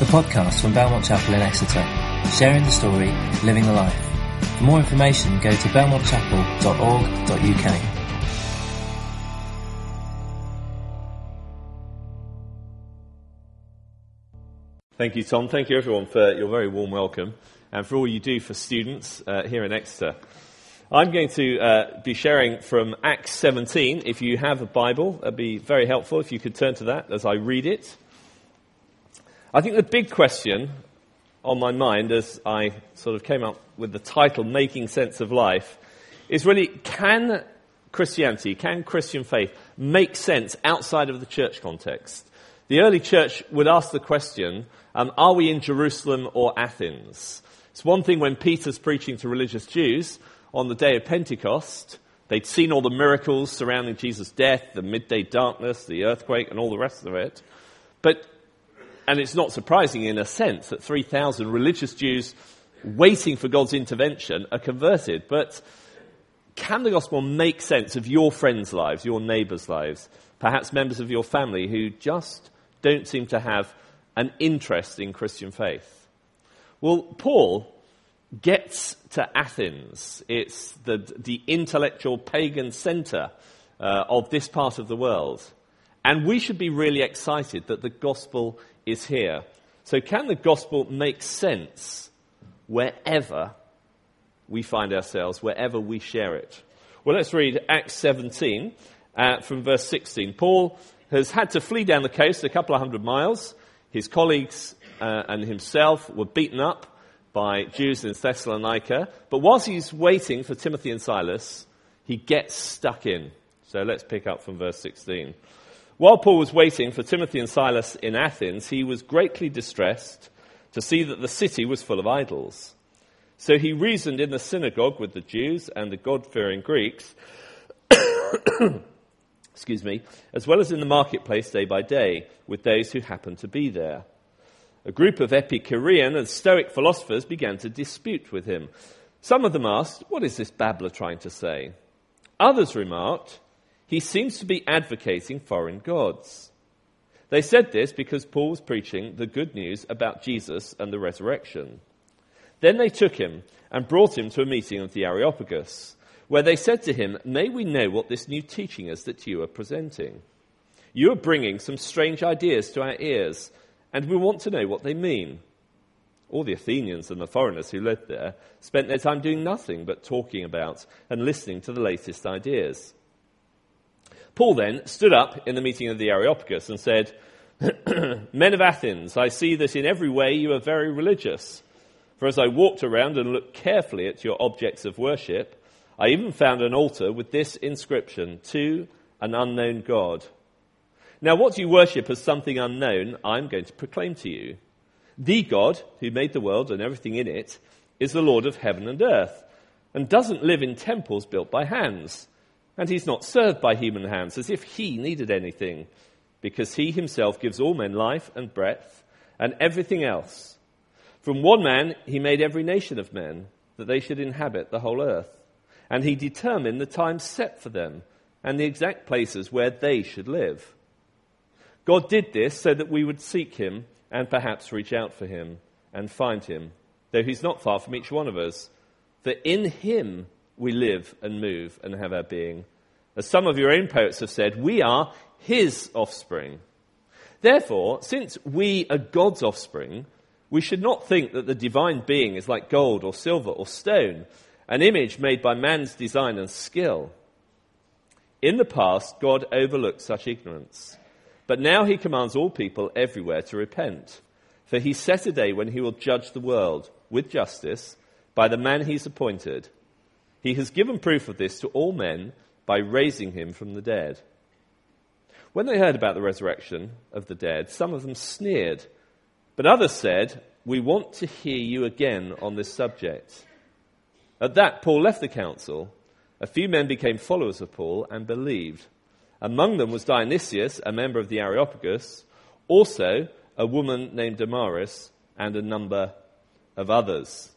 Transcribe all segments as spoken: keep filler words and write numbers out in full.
the podcast from Belmont Chapel in Exeter, sharing the story, living the life. For more information, go to belmont chapel dot org dot u k. Thank you, Tom. Thank you, everyone, for your very warm welcome and for all you do for students uh, here in Exeter. I'm going to uh, be sharing from Acts seventeen. If you have a Bible, it'd be very helpful if you could turn to that as I read it. I think the big question on my mind as I sort of came up with the title, Making Sense of Life, is really, can Christianity, can Christian faith make sense outside of the church context? The early church would ask the question, um, are we in Jerusalem or Athens? It's one thing when Peter's preaching to religious Jews on the day of Pentecost. They'd seen all the miracles surrounding Jesus' death, the midday darkness, the earthquake, and all the rest of it. But, and it's not surprising in a sense that three thousand religious Jews waiting for God's intervention are converted. But can the gospel make sense of your friends' lives, your neighbours' lives, perhaps members of your family who just don't seem to have an interest in Christian faith? Well, Paul gets to Athens. It's the, the intellectual pagan centre uh, of this part of the world. And we should be really excited that the gospel is here. So can the gospel make sense wherever we find ourselves, wherever we share it? Well, let's read Acts seventeen uh, from verse sixteen. Paul has had to flee down the coast a couple of hundred miles. His colleagues uh, and himself were beaten up by Jews in Thessalonica. But whilst he's waiting for Timothy and Silas, he gets stuck in. So let's pick up from verse sixteen. While Paul was waiting for Timothy and Silas in Athens, he was greatly distressed to see that the city was full of idols. So he reasoned in the synagogue with the Jews and the God-fearing Greeks, excuse me, as well as in the marketplace day by day with those who happened to be there. A group of Epicurean and Stoic philosophers began to dispute with him. Some of them asked, "What is this babbler trying to say?" Others remarked, "He seems to be advocating foreign gods." They said this because Paul was preaching the good news about Jesus and the resurrection. Then they took him and brought him to a meeting of the Areopagus, where they said to him, "May we know what this new teaching is that you are presenting? You are bringing some strange ideas to our ears, and we want to know what they mean." All the Athenians and the foreigners who lived there spent their time doing nothing but talking about and listening to the latest ideas. Paul then stood up in the meeting of the Areopagus and said, "Men of Athens, I see that in every way you are very religious. For as I walked around and looked carefully at your objects of worship, I even found an altar with this inscription, 'To an unknown God.' Now what you worship as something unknown, I'm going to proclaim to you. The God who made the world and everything in it is the Lord of heaven and earth, and doesn't live in temples built by hands. And he's not served by human hands as if he needed anything, because he himself gives all men life and breath and everything else. From one man he made every nation of men, that they should inhabit the whole earth. And he determined the times set for them and the exact places where they should live. God did this so that we would seek him and perhaps reach out for him and find him, though he's not far from each one of us. For in him we live and move and have our being. As some of your own poets have said, we are his offspring. Therefore, since we are God's offspring, we should not think that the divine being is like gold or silver or stone, an image made by man's design and skill. In the past, God overlooked such ignorance. But now he commands all people everywhere to repent. For he set a day when he will judge the world with justice by the man he's appointed. He has given proof of this to all men by raising him from the dead." When they heard about the resurrection of the dead, some of them sneered. But others said, "We want to hear you again on this subject." At that, Paul left the council. A few men became followers of Paul and believed. Among them was Dionysius, a member of the Areopagus, also a woman named Damaris, and a number of others.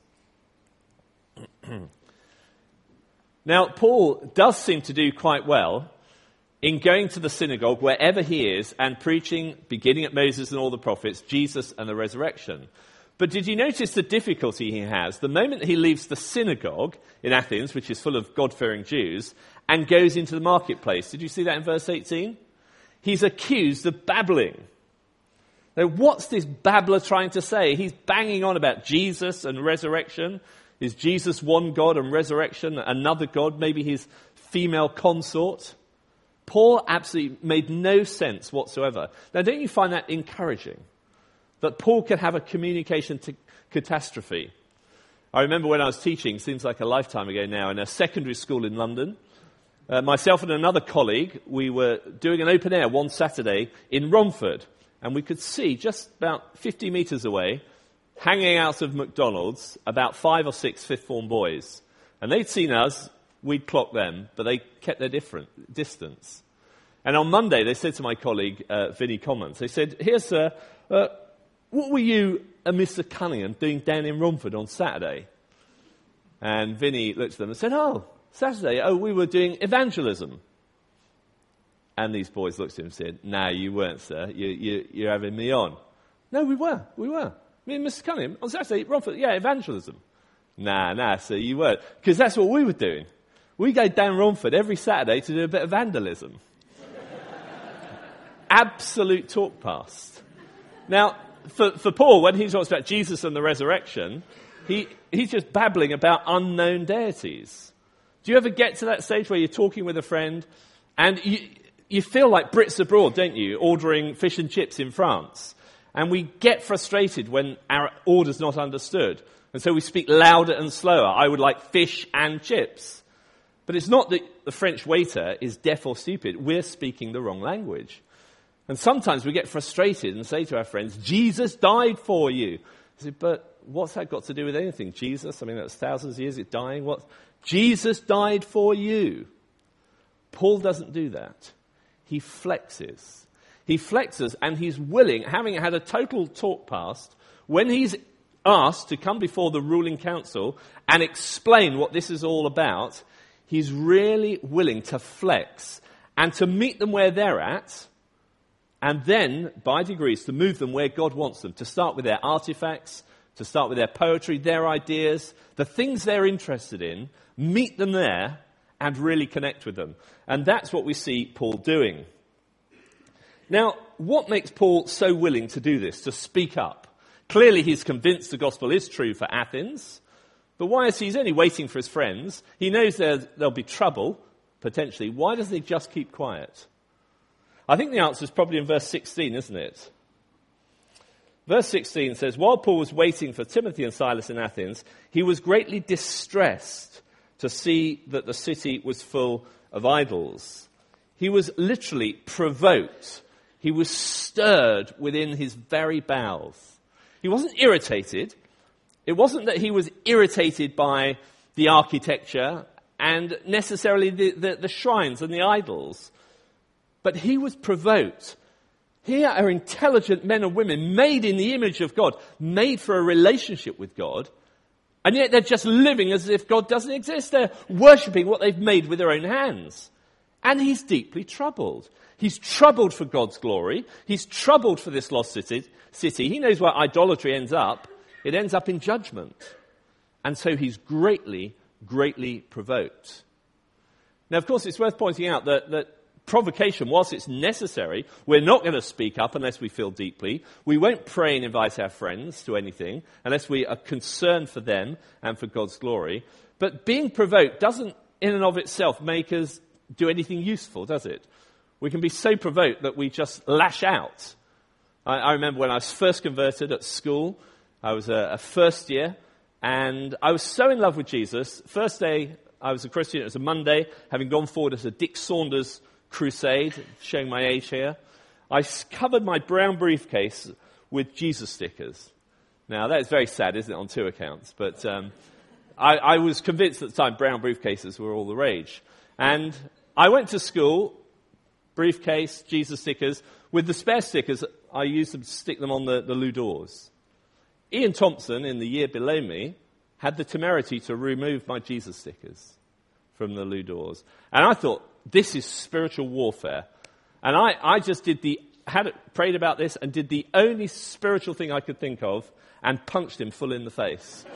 Now, Paul does seem to do quite well in going to the synagogue, wherever he is, and preaching, beginning at Moses and all the prophets, Jesus and the resurrection. But did you notice the difficulty he has? The moment he leaves the synagogue in Athens, which is full of God-fearing Jews, and goes into the marketplace. Did you see that in verse eighteen? He's accused of babbling. Now, what's this babbler trying to say? He's banging on about Jesus and resurrection. Is Jesus one God and resurrection another God? Maybe his female consort? Paul absolutely made no sense whatsoever. Now, don't you find that encouraging? That Paul could have a communication to catastrophe. I remember when I was teaching, seems like a lifetime ago now, in a secondary school in London. Uh, myself and another colleague, we were doing an open air one Saturday in Romford. And we could see just about fifty metres away, hanging out of McDonald's, about five or six fifth form boys. And they'd seen us, we'd clocked them, but they kept their different distance. And on Monday, they said to my colleague, uh, Vinnie Commons, they said, "Here, sir, uh, what were you and Mister Cunningham doing down in Romford on Saturday?" And Vinnie looked at them and said, "Oh, Saturday, oh, we were doing evangelism." And these boys looked at him and said, "No, you weren't, sir. You, you, you're having me on." "No, we were. We were. Me and Mister Cunningham on Saturday, Romford, yeah, evangelism." "Nah, nah, sir, you weren't." Because that's what we were doing. We go down Romford every Saturday to do a bit of vandalism. Absolute talk past. Now, for, for Paul, when he talks about Jesus and the resurrection, he, he's just babbling about unknown deities. Do you ever get to that stage where you're talking with a friend and you... You feel like Brits abroad, don't you, ordering fish and chips in France. And we get frustrated when our order's not understood. And so we speak louder and slower. I would like fish and chips. But it's not that the French waiter is deaf or stupid. We're speaking the wrong language. And sometimes we get frustrated and say to our friends, "Jesus died for you." I say, "But what's that got to do with anything? Jesus, I mean, that's thousands of years, it's dying. What? Jesus died for you." Paul doesn't do that. He flexes. He flexes and he's willing, having had a total talk past, when he's asked to come before the ruling council and explain what this is all about, he's really willing to flex and to meet them where they're at, and then, by degrees, to move them where God wants them, to start with their artifacts, to start with their poetry, their ideas, the things they're interested in, meet them there, and really connect with them. And that's what we see Paul doing. Now, what makes Paul so willing to do this, to speak up? Clearly he's convinced the gospel is true for Athens, but why is he he's only waiting for his friends? He knows there'll be trouble, potentially. Why doesn't he just keep quiet? I think the answer is probably in verse sixteen, isn't it? Verse sixteen says, "While Paul was waiting for Timothy and Silas in Athens, he was greatly distressed to see that the city was full of idols." He was literally provoked. He was stirred within his very bowels. He wasn't irritated. It wasn't that he was irritated by the architecture and necessarily the, the, the shrines and the idols. But he was provoked. Here are intelligent men and women made in the image of God, made for a relationship with God, and yet they're just living as if God doesn't exist. They're worshipping what they've made with their own hands. And he's deeply troubled. He's troubled for God's glory. He's troubled for this lost city. city. He knows where idolatry ends up. It ends up in judgment. And so he's greatly, greatly provoked. Now, of course, it's worth pointing out that, that provocation, whilst it's necessary, we're not going to speak up unless we feel deeply. We won't pray and invite our friends to anything unless we are concerned for them and for God's glory. But being provoked doesn't in and of itself make us do anything useful, does it? We can be so provoked that we just lash out. I, I remember when I was first converted at school, I was a, a first year, and I was so in love with Jesus. First day I was a Christian, it was a Monday, having gone forward as a Dick Saunders crusade, showing my age here. I covered my brown briefcase with Jesus stickers. Now, that is very sad, isn't it, on two accounts? But um, I, I was convinced at the time brown briefcases were all the rage. And I went to school, briefcase, Jesus stickers. With the spare stickers, I used them to stick them on the, the loo doors. Ian Thompson, in the year below me, had the temerity to remove my Jesus stickers from the loo doors. And I thought, this is spiritual warfare. And I, I just did the, had prayed about this and did the only spiritual thing I could think of and punched him full in the face.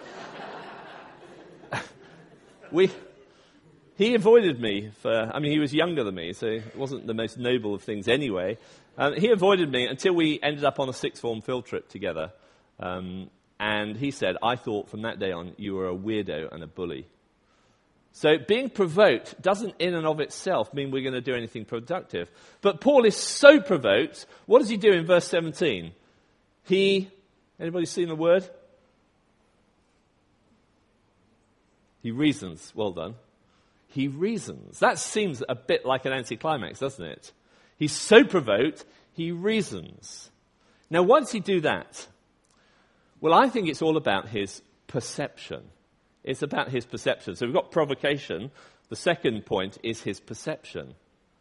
we, he avoided me for, I mean, he was younger than me, so it wasn't the most noble of things anyway. Um, he avoided me until we ended up on a sixth form field trip together. Um, and he said, I thought from that day on you were a weirdo and a bully. So being provoked doesn't in and of itself mean we're going to do anything productive. But Paul is so provoked, what does he do in verse seventeen? He, anybody seen the word? He reasons. Well done. He reasons. That seems a bit like an anticlimax, doesn't it? He's so provoked, he reasons. Now, why does he do that? Well, I think it's all about his perception. It's about his perception. So we've got provocation. The second point is his perception.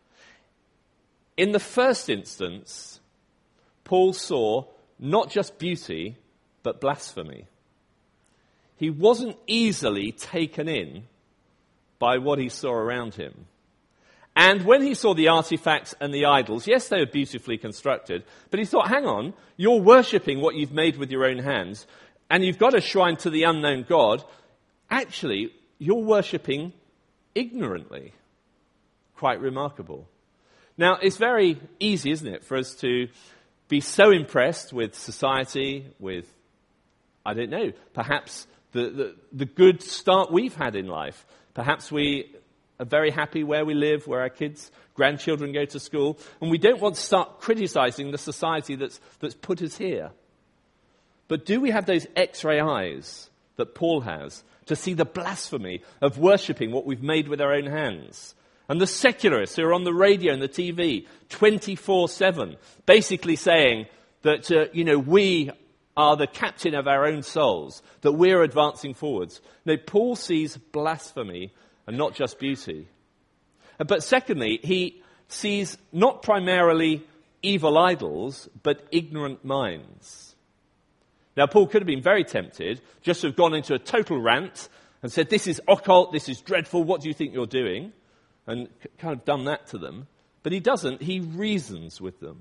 In the first instance, Paul saw not just beauty, but blasphemy. He wasn't easily taken in by what he saw around him. And when he saw the artifacts and the idols, yes, they were beautifully constructed, but he thought, hang on, you're worshipping what you've made with your own hands, and you've got a shrine to the unknown God. Actually, you're worshipping ignorantly. Quite remarkable. Now, it's very easy, isn't it, for us to be so impressed with society, with, I don't know, perhaps the, the, the good start we've had in life. Perhaps we are very happy where we live, where our kids, grandchildren go to school, and we don't want to start criticizing the society that's, that's put us here. But do we have those X-ray eyes that Paul has to see the blasphemy of worshipping what we've made with our own hands? And the secularists who are on the radio and the T V twenty-four seven, basically saying that, uh, you know, we are the captain of our own souls, that we're advancing forwards. No, Paul sees blasphemy and not just beauty. But secondly, he sees not primarily evil idols, but ignorant minds. Now, Paul could have been very tempted just to have gone into a total rant and said, this is occult, this is dreadful, what do you think you're doing? And kind of done that to them. But he doesn't, he reasons with them.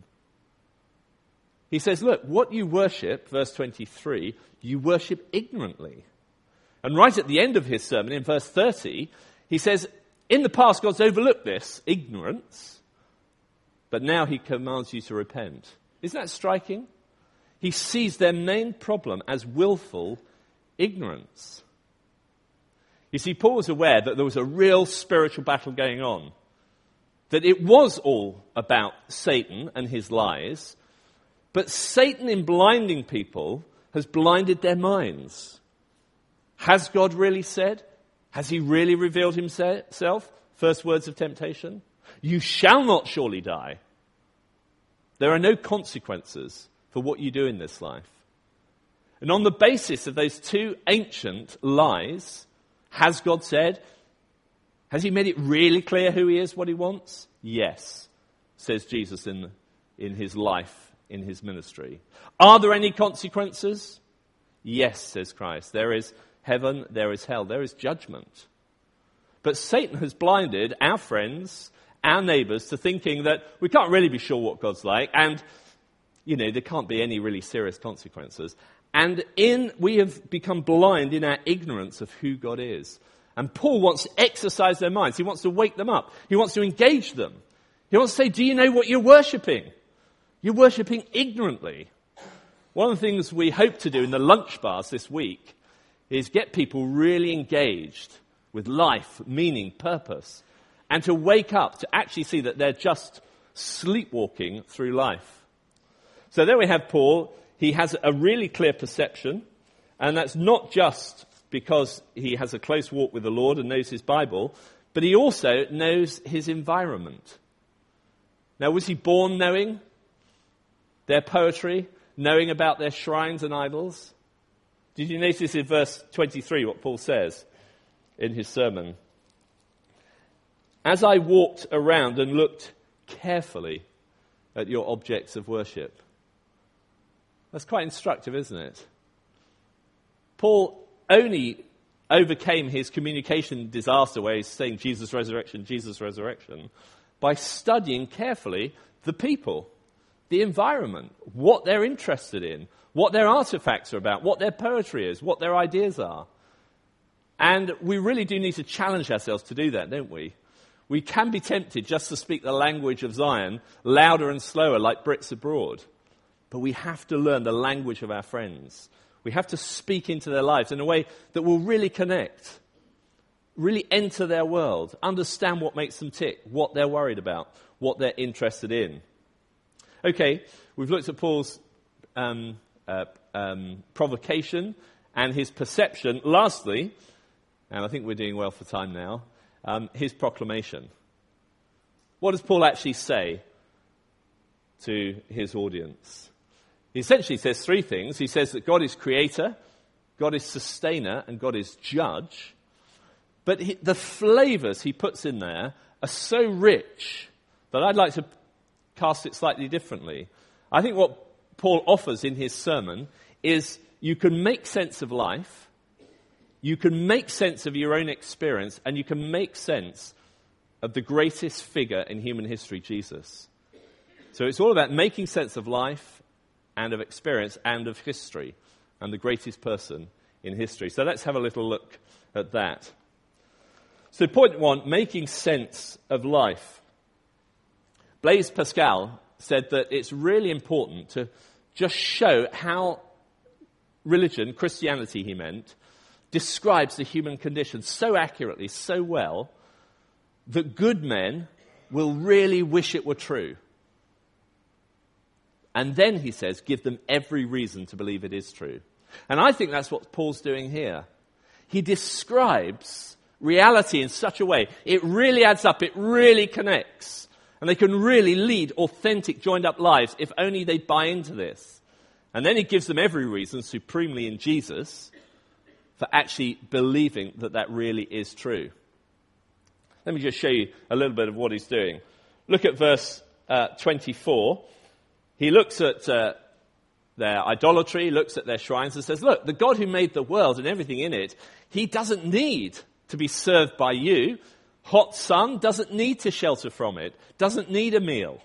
He says, look, what you worship, verse twenty-three, you worship ignorantly. And right at the end of his sermon, in verse thirty, he says, in the past God's overlooked this, ignorance, but now he commands you to repent. Isn't that striking? He sees their main problem as willful ignorance. You see, Paul was aware that there was a real spiritual battle going on, that it was all about Satan and his lies, but Satan, in blinding people, has blinded their minds. Has God really said? Has he really revealed himself? First words of temptation. You shall not surely die. There are no consequences for what you do in this life. And on the basis of those two ancient lies, has God said? Has he made it really clear who he is, what he wants? Yes, says Jesus in, in his life, in his ministry. Are there any consequences? Yes, says Christ. There is heaven, there is hell, there is judgment. But Satan has blinded our friends, our neighbors, to thinking that we can't really be sure what God's like, and, you know, there can't be any really serious consequences. And in we have become blind in our ignorance of who God is. And Paul wants to exercise their minds. He wants to wake them up. He wants to engage them. He wants to say, do you know what you're worshipping? You're worshipping ignorantly. One of the things we hope to do in the lunch bars this week is get people really engaged with life, meaning, purpose, and to wake up, to actually see that they're just sleepwalking through life. So there we have Paul. He has a really clear perception, and that's not just because he has a close walk with the Lord and knows his Bible, but he also knows his environment. Now, was he born knowing their poetry, knowing about their shrines and idols? Did you notice in verse twenty-three what Paul says in his sermon? As I walked around and looked carefully at your objects of worship. That's quite instructive, isn't it? Paul only overcame his communication disaster where he's saying Jesus resurrection, Jesus resurrection, by studying carefully the people, the environment, what they're interested in, what their artifacts are about, what their poetry is, what their ideas are. And we really do need to challenge ourselves to do that, don't we? We can be tempted just to speak the language of Zion louder and slower like Brits abroad. But we have to learn the language of our friends. We have to speak into their lives in a way that will really connect, really enter their world, understand what makes them tick, what they're worried about, what they're interested in. Okay, we've looked at Paul's um, uh, um, provocation and his perception. Lastly, and I think we're doing well for time now, um, his proclamation. What does Paul actually say to his audience? He essentially says three things. He says that God is creator, God is sustainer, and God is judge. But he, the flavors he puts in there are so rich that I'd like to cast it slightly differently. I think what Paul offers in his sermon is you can make sense of life, you can make sense of your own experience, and you can make sense of the greatest figure in human history, Jesus. So it's all about making sense of life and of experience and of history and the greatest person in history. So let's have a little look at that. So point one, making sense of life. Blaise Pascal said that it's really important to just show how religion, Christianity he meant, describes the human condition so accurately, so well, that good men will really wish it were true. And then, he says, give them every reason to believe it is true. And I think that's what Paul's doing here. He describes reality in such a way, it really adds up, it really connects. And they can really lead authentic, joined-up lives if only they buy into this. And then he gives them every reason, supremely in Jesus, for actually believing that that really is true. Let me just show you a little bit of what he's doing. Look at verse uh, twenty-four. He looks at uh, their idolatry, looks at their shrines and says, look, the God who made the world and everything in it, he doesn't need to be served by you. Hot sun doesn't need to shelter from it, doesn't need a meal.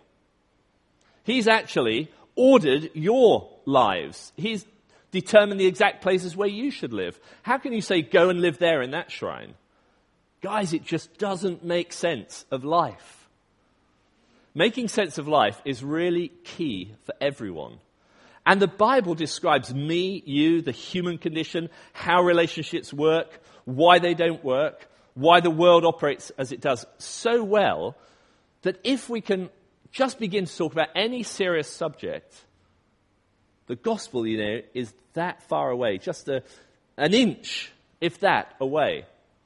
He's actually ordered your lives. He's determined the exact places where you should live. How can you say, go and live there in that shrine? Guys, it just doesn't make sense of life. Making sense of life is really key for everyone. And the Bible describes me, you, the human condition, how relationships work, why they don't work, why the world operates as it does so well that if we can just begin to talk about any serious subject, the gospel, you know, is that far away, just a, an inch, if that, away.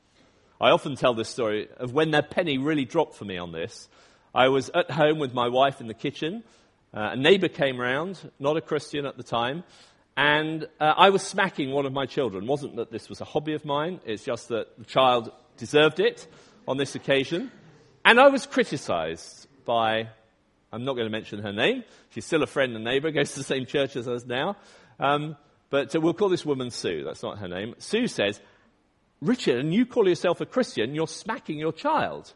I often tell this story of when the penny really dropped for me on this. I was at home with my wife in the kitchen. Uh, a neighbour came round, not a Christian at the time, and uh, I was smacking one of my children. It wasn't that this was a hobby of mine, it's just that the child deserved it on this occasion. And I was criticised by, I'm not going to mention her name, she's still a friend and neighbour, goes to the same church as us now, um, but uh, we'll call this woman Sue, that's not her name. Sue says, Richard, and you call yourself a Christian, you're smacking your child.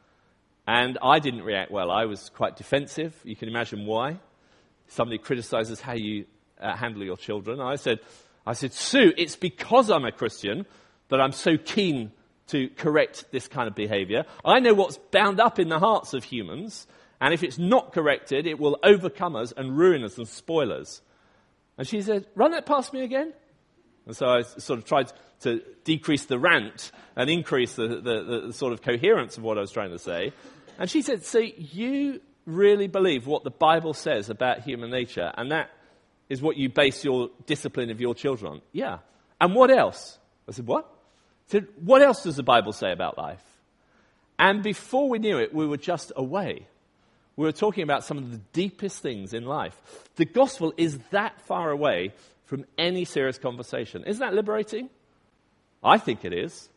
And I didn't react well. I was quite defensive. You can imagine why. Somebody criticizes how you uh, handle your children. I said, I said, Sue, it's because I'm a Christian that I'm so keen to correct this kind of behavior. I know what's bound up in the hearts of humans, and if it's not corrected, it will overcome us and ruin us and spoil us. And she said, run that past me again. And so I sort of tried to decrease the rant and increase the, the, the sort of coherence of what I was trying to say. And she said, so you really believe what the Bible says about human nature, and that is what you base your discipline of your children on? Yeah. And what else? I said, what? I said, what else does the Bible say about life? And before we knew it, we were just away. We were talking about some of the deepest things in life. The gospel is that far away from any serious conversation. Isn't that liberating? I think it is.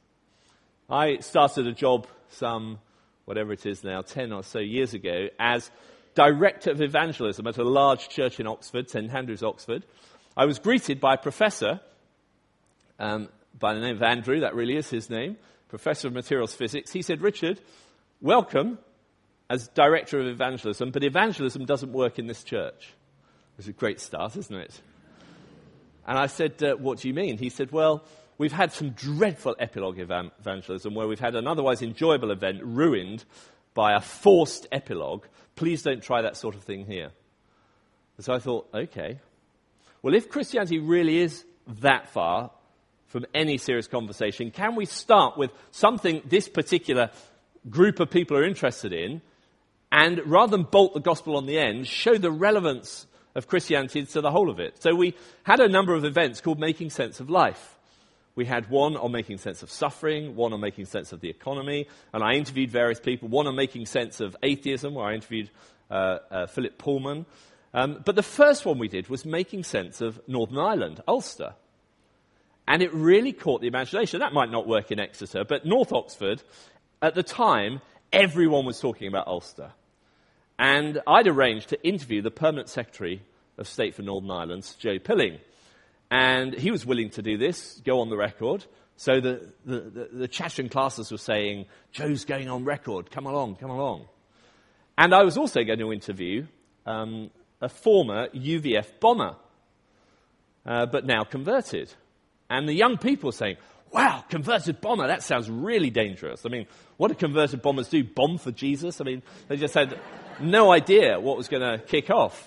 I started a job some, whatever it is now, ten or so years ago, as director of evangelism at a large church in Oxford, St Andrews, Oxford. I was greeted by a professor, um, by the name of Andrew, that really is his name, professor of materials physics. He said, Richard, welcome as director of evangelism, but evangelism doesn't work in this church. It's a great start, isn't it? And I said, uh, what do you mean? He said, well, we've had some dreadful epilogue evan- evangelism where we've had an otherwise enjoyable event ruined by a forced epilogue. Please don't try that sort of thing here. And so I thought, okay. Well, if Christianity really is that far from any serious conversation, can we start with something this particular group of people are interested in, and rather than bolt the gospel on the end, show the relevance of Christianity to the whole of it? So we had a number of events called Making Sense of Life. We had one on making sense of suffering, one on making sense of the economy, and I interviewed various people, one on making sense of atheism, where I interviewed uh, uh, Philip Pullman. Um, but the first one we did was making sense of Northern Ireland, Ulster. And it really caught the imagination. That might not work in Exeter, but North Oxford, at the time, everyone was talking about Ulster. And I'd arranged to interview the Permanent Secretary of State for Northern Ireland, Joe Pilling. And he was willing to do this, go on the record. So the, the, the, the chattering classes were saying, Joe's going on record, come along, come along. And I was also going to interview um, a former U V F bomber, uh, but now converted. And the young people were saying, wow, converted bomber, that sounds really dangerous. I mean, what do converted bombers do? Bomb for Jesus? I mean, they just had no idea what was going to kick off.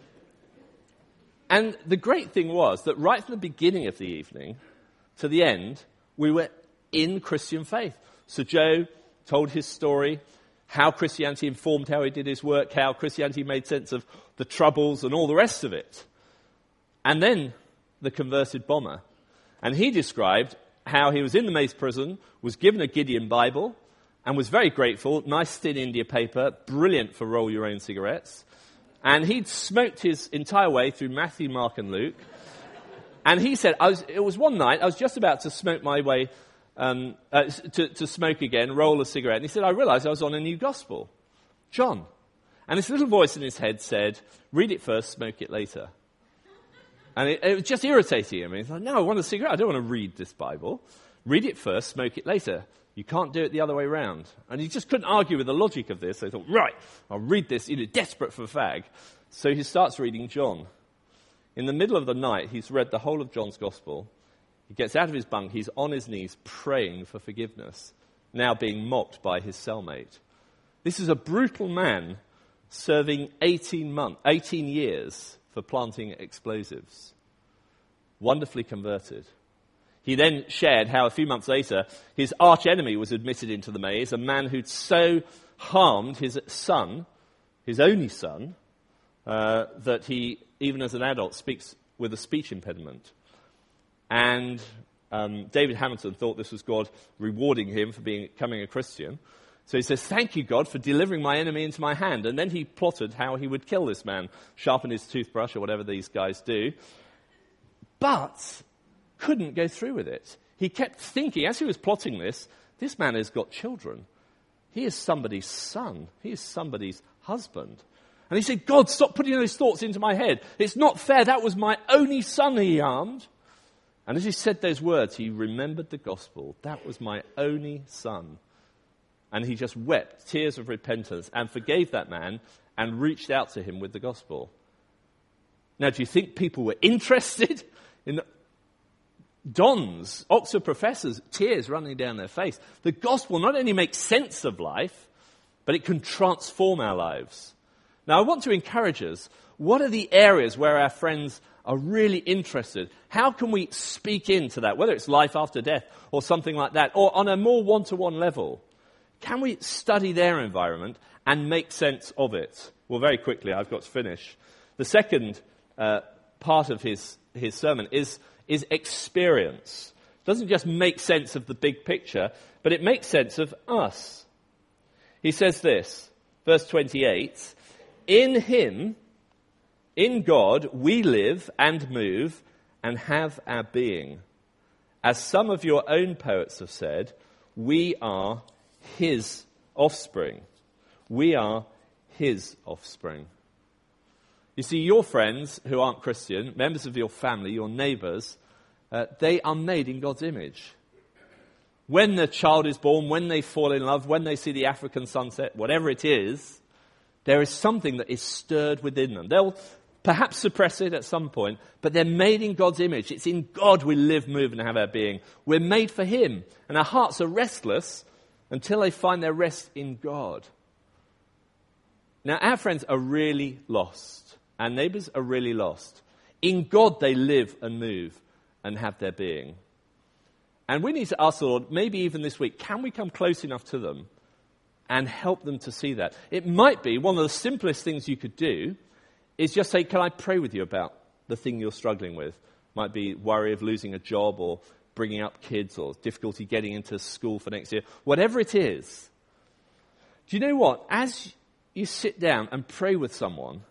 And the great thing was that right from the beginning of the evening to the end, we were in Christian faith. So Joe told his story, how Christianity informed how he did his work, how Christianity made sense of the Troubles and all the rest of it. And then the converted bomber. And he described how he was in the Mace prison, was given a Gideon Bible, and was very grateful. Nice thin India paper, brilliant for roll your own cigarettes. And he'd smoked his entire way through Matthew, Mark, and Luke. And he said, I was, it was one night, I was just about to smoke my way, um, uh, to, to smoke again, roll a cigarette. And he said, I realized I was on a new gospel, John. And this little voice in his head said, read it first, smoke it later. And it, it was just irritating him. He's like, no, I want a cigarette. I don't want to read this Bible. Read it first, smoke it later. You can't do it the other way around. And he just couldn't argue with the logic of this. So he thought, right, I'll read this, you know, desperate for a fag. So he starts reading John. In the middle of the night, he's read the whole of John's Gospel. He gets out of his bunk, he's on his knees praying for forgiveness, now being mocked by his cellmate. This is a brutal man serving eighteen months, eighteen years for planting explosives. Wonderfully converted. He then shared how a few months later his arch-enemy was admitted into the maze, a man who'd so harmed his son, his only son, uh, that he, even as an adult, speaks with a speech impediment. And um, David Hamilton thought this was God rewarding him for being, becoming a Christian. So he says, thank you, God, for delivering my enemy into my hand. And then he plotted how he would kill this man, sharpen his toothbrush or whatever these guys do. But couldn't go through with it. He kept thinking, as he was plotting this, this man has got children. He is somebody's son. He is somebody's husband. And he said, God, stop putting those thoughts into my head. It's not fair. That was my only son he harmed. And as he said those words, he remembered the gospel. That was my only son. And he just wept tears of repentance and forgave that man and reached out to him with the gospel. Now, do you think people were interested in the Dons, Oxford professors, tears running down their face? The gospel not only makes sense of life, but it can transform our lives. Now, I want to encourage us, what are the areas where our friends are really interested? How can we speak into that, whether it's life after death or something like that, or on a more one-to-one level? Can we study their environment and make sense of it? Well, very quickly, I've got to finish. The second uh, part of his, his sermon is is experience. It doesn't just make sense of the big picture, but it makes sense of us. He says this, verse twenty-eight, in him, in God, we live and move and have our being. As some of your own poets have said, we are his offspring. We are his offspring. You see, your friends who aren't Christian, members of your family, your neighbours, uh, they are made in God's image. When the child is born, when they fall in love, when they see the African sunset, whatever it is, there is something that is stirred within them. They'll perhaps suppress it at some point, but they're made in God's image. It's in God we live, move, and have our being. We're made for him, and our hearts are restless until they find their rest in God. Now, our friends are really lost. Our neighbours are really lost. In God they live and move and have their being. And we need to ask the Lord, maybe even this week, can we come close enough to them and help them to see that? It might be one of the simplest things you could do is just say, can I pray with you about the thing you're struggling with? Might be worry of losing a job or bringing up kids or difficulty getting into school for next year. Whatever it is, do you know what? As you sit down and pray with someone,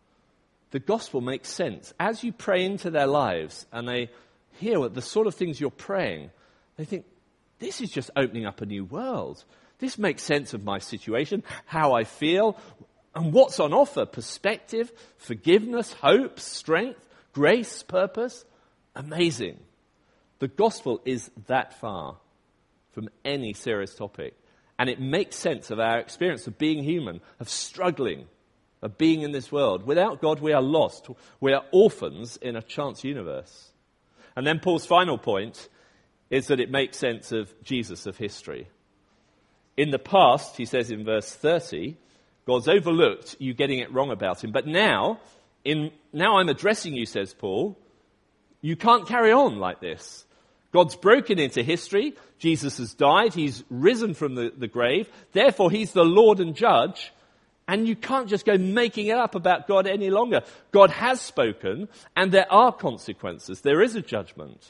the gospel makes sense. As you pray into their lives and they hear the sort of things you're praying, they think, this is just opening up a new world. This makes sense of my situation, how I feel, and what's on offer. Perspective, forgiveness, hope, strength, grace, purpose. Amazing. The gospel is that far from any serious topic. And it makes sense of our experience of being human, of struggling, of being in this world. Without God, we are lost. We are orphans in a chance universe. And then Paul's final point is that it makes sense of Jesus, of history. In the past, he says in verse thirty, God's overlooked you getting it wrong about him. But now, in now I'm addressing you, says Paul, you can't carry on like this. God's broken into history. Jesus has died. He's risen from the, the grave. Therefore, he's the Lord and judge. And you can't just go making it up about God any longer. God has spoken, and there are consequences. There is a judgment.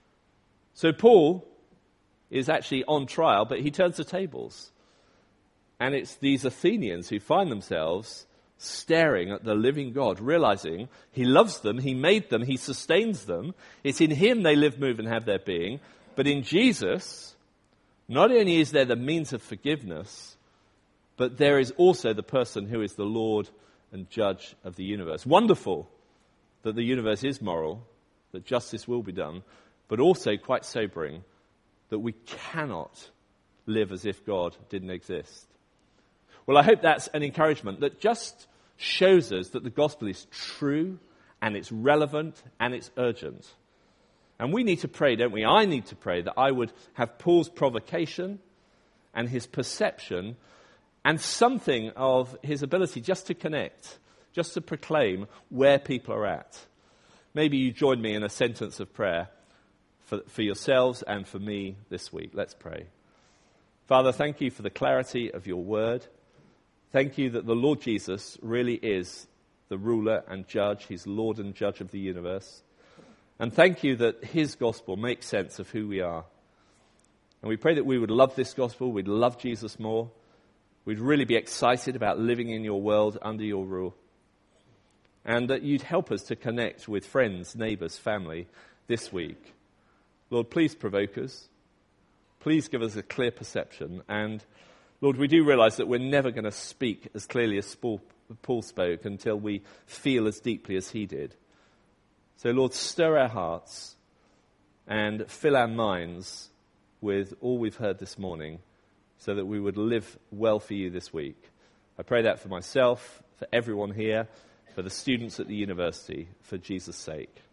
So Paul is actually on trial, but he turns the tables. And it's these Athenians who find themselves staring at the living God, realizing he loves them, he made them, he sustains them. It's in him they live, move, and have their being. But in Jesus, not only is there the means of forgiveness, but there is also the person who is the Lord and judge of the universe. Wonderful that the universe is moral, that justice will be done, but also quite sobering that we cannot live as if God didn't exist. Well, I hope that's an encouragement that just shows us that the gospel is true and it's relevant and it's urgent. And we need to pray, don't we? I need to pray that I would have Paul's provocation and his perception and something of his ability just to connect, just to proclaim where people are at. Maybe you join me in a sentence of prayer for, for yourselves and for me this week. Let's pray. Father, thank you for the clarity of your word. Thank you that the Lord Jesus really is the ruler and judge. He's Lord and judge of the universe. And thank you that his gospel makes sense of who we are. And we pray that we would love this gospel, we'd love Jesus more, we'd really be excited about living in your world under your rule. And that you'd help us to connect with friends, neighbours, family this week. Lord, please provoke us. Please give us a clear perception. And Lord, we do realize that we're never going to speak as clearly as Paul spoke until we feel as deeply as he did. So Lord, stir our hearts and fill our minds with all we've heard this morning so that we would live well for you this week. I pray that for myself, for everyone here, for the students at the university, for Jesus' sake.